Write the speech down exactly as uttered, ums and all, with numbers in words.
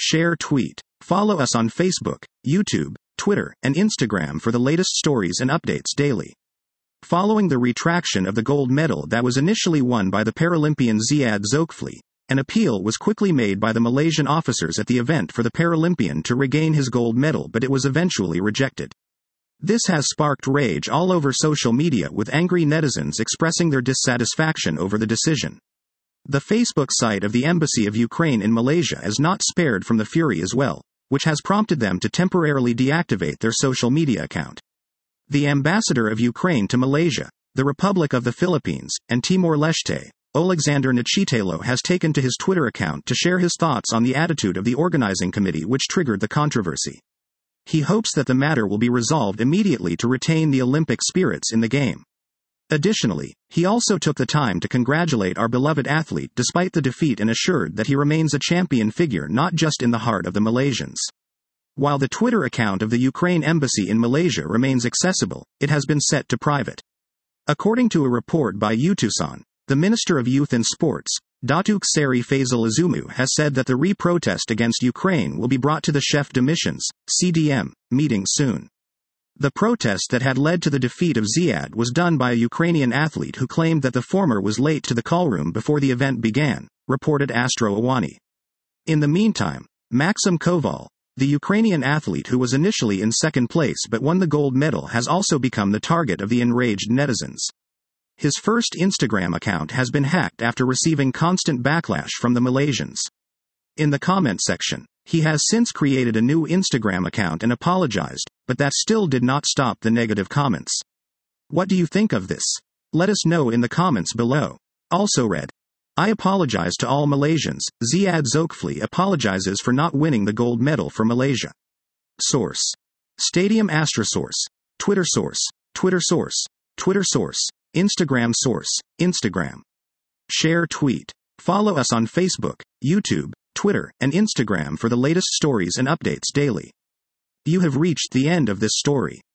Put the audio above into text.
Share tweet. Follow us on Facebook, YouTube, Twitter, and Instagram for the latest stories and updates daily. Following the retraction of the gold medal that was initially won by the Paralympian Ziad Zokfli, an appeal was quickly made by the Malaysian officers at the event for the Paralympian to regain his gold medal, but it was eventually rejected. This has sparked rage all over social media, with angry netizens expressing their dissatisfaction over the decision. The Facebook site of the Embassy of Ukraine in Malaysia is not spared from the fury as well, which has prompted them to temporarily deactivate their social media account. The ambassador of Ukraine to Malaysia, the Republic of the Philippines, and Timor-Leste, Alexander Nachitalo, has taken to his Twitter account to share his thoughts on the attitude of the organizing committee which triggered the controversy. He hopes that the matter will be resolved immediately to retain the Olympic spirits in the game. Additionally, he also took the time to congratulate our beloved athlete despite the defeat and assured that he remains a champion figure not just in the heart of the Malaysians. While the Twitter account of the Ukraine Embassy in Malaysia remains accessible, it has been set to private. According to a report by Utusan, the Minister of Youth and Sports, Datuk Seri Faisal Azumu, has said that the re-protest against Ukraine will be brought to the Chef de Missions, C D M, meeting soon. The protest that had led to the defeat of Ziad was done by a Ukrainian athlete who claimed that the former was late to the callroom before the event began, reported Astro Awani. In the meantime, Maxim Koval, the Ukrainian athlete who was initially in second place but won the gold medal, has also become the target of the enraged netizens. His first Instagram account has been hacked after receiving constant backlash from the Malaysians. In the comment section, he has since created a new Instagram account and apologized, but that still did not stop the negative comments. What do you think of this? Let us know in the comments below. Also read: I apologize to all Malaysians. Ziad Zokfli apologizes for not winning the gold medal for Malaysia. Source: Stadium Astra. Source: Twitter. Source: Twitter. Source: Twitter. Source: Instagram. Source: Instagram. Share tweet. Follow us on Facebook, YouTube, Twitter, and Instagram for the latest stories and updates daily. You have reached the end of this story.